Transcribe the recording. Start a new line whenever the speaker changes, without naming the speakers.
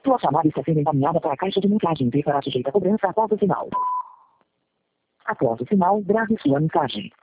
Sua chamada está sendo encaminhada para a caixa de mensagens e será sujeita a cobrança após o sinal. Após o sinal, grave sua mensagem.